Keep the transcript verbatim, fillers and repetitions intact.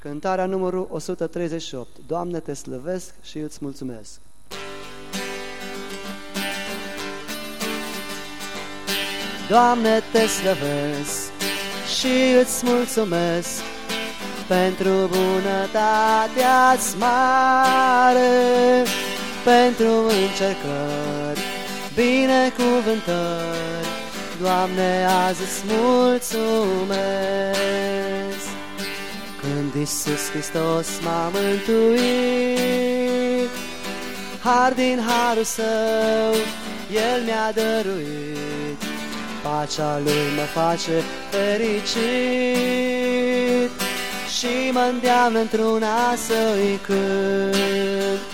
Cântarea numărul o sută treizeci și opt. Doamne, te slăvesc și îți mulțumesc. Doamne, te slăvesc și îți mulțumesc pentru bunătatea-ți mare, pentru încercări, binecuvântări. Doamne, azi îți mulțumesc. Când Iisus Hristos m-a mântuit, har din harul Său El mi-a dăruit. Pacea Lui mă face fericit și mă îndeamnă într-una să-i cânt.